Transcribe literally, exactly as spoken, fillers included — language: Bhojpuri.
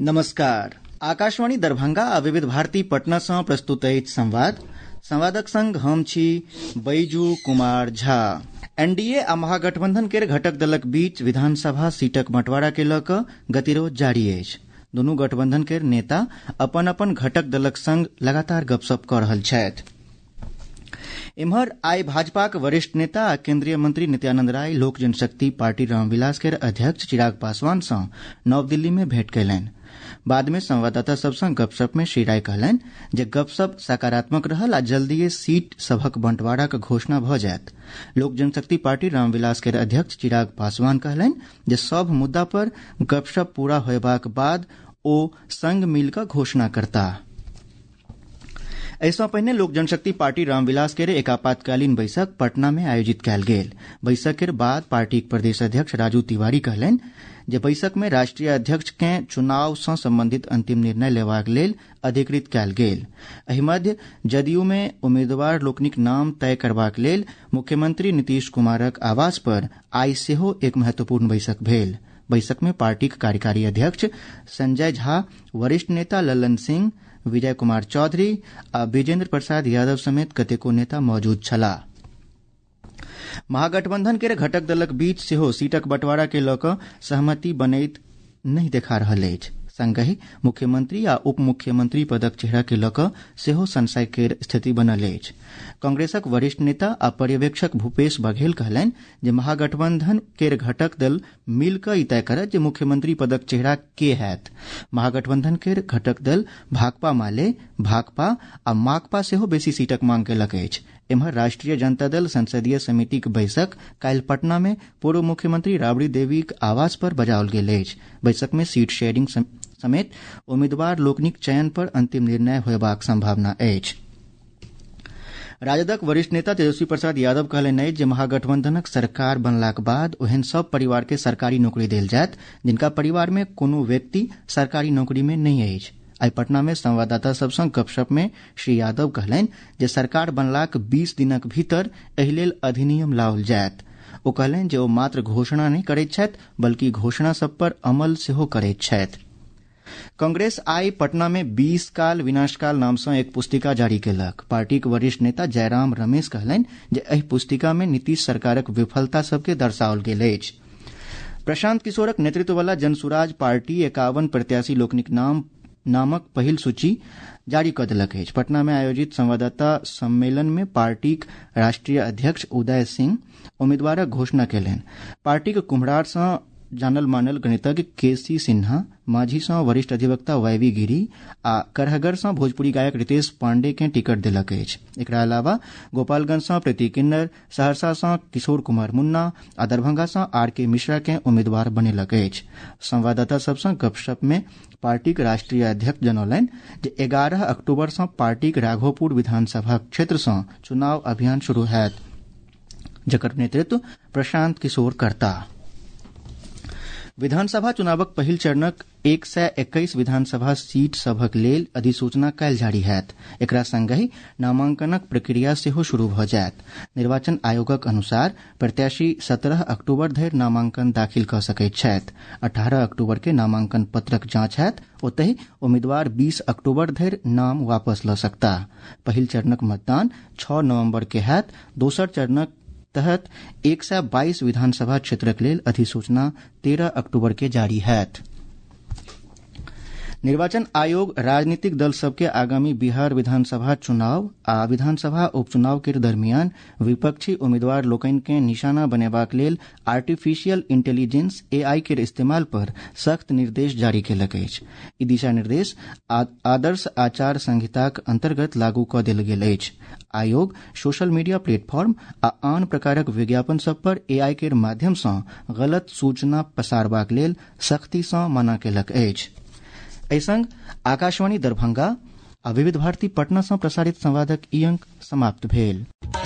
नमस्कार। आकाशवाणी दरभंगा आ विविध भारती पटना सँ प्रस्तुत अछि संवाद। संवादक संग हम छी बैजू कुमार झा। एनडीए आ महागठबंधन केर घटक दलक बीच विधानसभा सीटक बंटवारा के लऽ कऽ गतिरोध जारी अछि। दुनू गठबंधन केर नेता अपन अपन घटक दलक संग लगातार गपशप कऽ रहल छथि। इम्हर आइ भाजपाक वरिष्ठ नेता आ केंद्रीय मंत्री नित्यानंद राय लोक जनशक्ति पार्टी रामविलास केर अध्यक्ष चिराग पासवान सँ नव दिल्ली में भेंट कयलनि। बाद में संवाददाता सभ सँ गपशप में श्री राय कहलनि जे गपशप सकारात्मक रहल आ जल्दीए सीट सभक बंटवाराक घोषणा भऽ जायत। लोक जनशक्ति पार्टी रामविलास केर अध्यक्ष चिराग पासवान कहलनि जे सभ मुद्दा पर गपशप पूरा होयबाक बाद ओ संग मिल कऽ घोषणा करताह। एहि सँ पहिने लोक जनशक्ति पार्टी रामविलास केर एक आपातकालीन बैसक पटना में आयोजित कयल गेल। बैसक केर बाद पार्टीक प्रदेश अध्यक्ष राजू तिवारी कहलनि जे बैसक में राष्ट्रीय अध्यक्ष केँ चुनाव सँ संबंधित अंतिम निर्णय लेबाक लेल अधिकृत कयल गेल। एहि मध्य जदयू में उम्मीदवार लोकनिक नाम तय करबाक लेल मुख्यमंत्री नीतीश कुमारक आवास पर आइ सेहो एक महत्वपूर्ण बैसक भेल। बैसक में पार्टीक कार्यकारी अध्यक्ष संजय झा, वरिष्ठ नेता लल्लन सिंह, विजय कुमार चौधरी आ विजेंद्र प्रसाद यादव समेत कतेको नेता मौजूद छलाह। महागठबंधन केर घटक दलक बीच सेहो सीटक बंटवारा के लऽ कऽ सहमति बनैत नहि देखा रहल अछि। संगहि मुख्यमंत्री आ उप मुख्यमंत्री पदक चेहरा के लऽ कऽ सेहो संशय केर स्थिति बनल अछि। कांग्रेसक वरिष्ठ नेता आ पर्यवेक्षक भूपेश बघेल कहलनि जे महागठबंधन केर घटक दल मिल कऽ ई तय करत जे मुख्यमंत्री पदक चेहरा के हैत। महागठबंधन केर घटक दल भाकपा माले, भाकपा आ माकपा सेहो बेसी सीटक मांग केलक अछि। एम्हर राष्ट्रीय जनता दल संसदीय समितिक बैसक काल्हि पटना में पूर्व मुख्यमंत्री राबड़ी देवीक आवास पर बजाओल गेल अछि। बैसक में सीट शेयरिंग समेत उम्मीदवार लोकनिक चयन पर अंतिम निर्णय होयबाक संभावना अछि। राजदक वरिष्ठ नेता तेजस्वी प्रसाद यादव कहलनि अछि जे महागठबंधनक सरकार बनलाक बाद ओहन सभ परिवार के सरकारी नौकरी देल जायत जिनका परिवार में कोनो व्यक्ति सरकारी नौकरी में नहि अछि। आइ पटना में संवाददाता सभ सँ गपशप में श्री यादव कहलनि जे सरकार बनलाक बीस दिनक भीतर एहि लेल अधिनियम लाओल जायत। ओ कहलनि जे ओ मात्र घोषणा नहि करैत छथि बल्कि घोषणा सभ पर अमल सेहो करैत छथि। कांग्रेस आइ पटना में बीस काल विनाशकाल नाम सँ एक पुस्तिका जारी केलक। पार्टीक वरिष्ठ नेता जयराम रमेश कहलनि जे एहि पुस्तिका में नीतीश सरकारक विफलता सभ के दर्शाओल गेल अछि। प्रशांत किशोरक नेतृत्व वाला जनसुराज पार्टी एकावन प्रत्याशी लोकनिक नाम नामक पहिल सूची जारी कऽ देलक अछि। पटना में आयोजित संवाददाता सम्मेलन में पार्टीक राष्ट्रीय अध्यक्ष उदय सिंह उम्मीदवारक घोषणा केलनि। पार्टीक कुम्हरार सँ जानल मानल गणितज्ञ के सी सिन्हा, माझी सँ वरिष्ठ अधिवक्ता वाईवी गिरी आ करहगर सँ भोजपुरी गायक रितेश पांडे के टिकट देलक अछि। एकरा अलावा गोपालगंज सँ प्रीति किन्नर, सहरसा सँ किशोर कुमार मुन्ना आ दरभंगा सँ आर के मिश्रा के उम्मीदवार बनेलक अछि। संवाददाता सभ सँ गपशप में पार्टीक राष्ट्रीय अध्यक्ष जनौलनि जे एगारह अक्टूबर सँ पार्टीक राघोपुर विधानसभा क्षेत्र सँ चुनाव अभियान शुरू होयत, जकर नेतृत्व प्रशांत किशोर करताह। विधानसभा चुनावक पहिल चरणक एक सय एक्कीस विधानसभा सीट सभक लेल अधिसूचना काल्हि जारी होयत। एकरा संगहि नामांकनक प्रक्रिया सेहो शुरू भऽ जायत। निर्वाचन आयोगक अनुसार प्रत्याशी सत्रह अक्टूबर धरि नामांकन दाखिल कऽ सकैत छथि। अठारह अक्टूबर के नामांकन पत्रक जांच होयत। ओतहि उम्मीदवार बीस अक्टूबर धरि नाम वापस लऽ सकताह। पहिल चरणक मतदान छह नवंबर के होयत। दोसर चरणक तहत एक सय बाईस विधानसभा क्षेत्रक लेल अधिसूचना तेरह अक्टूबर के जारी होयत। निर्वाचन आयोग राजनीतिक दल सबके आगामी बिहार विधानसभा चुनाव आ विधानसभा उपचुनाव के दरमियान विपक्षी उम्मीदवार लोकनि के निशाना बनेबाक लेल आर्टिफिशियल इंटेलिजेंस एआई के इस्तेमाल पर सख्त निर्देश जारी केलक अछि। ई दिशा निर्देश आदर्श आचार संहिताक अंतर्गत लागू कऽ देल गेल अछि। आयोग सोशल मीडिया प्लेटफॉर्म आ आन प्रकारक विज्ञापन सब पर एआई के माध्यम सँ गलत सूचना पसारबाक लेल सख्ती सँ मना केलक अछि। एहि संग आकाशवाणी दरभंगा आ विविध भारती पटना सँ प्रसारित संवादक ई अंक समाप्त भेल।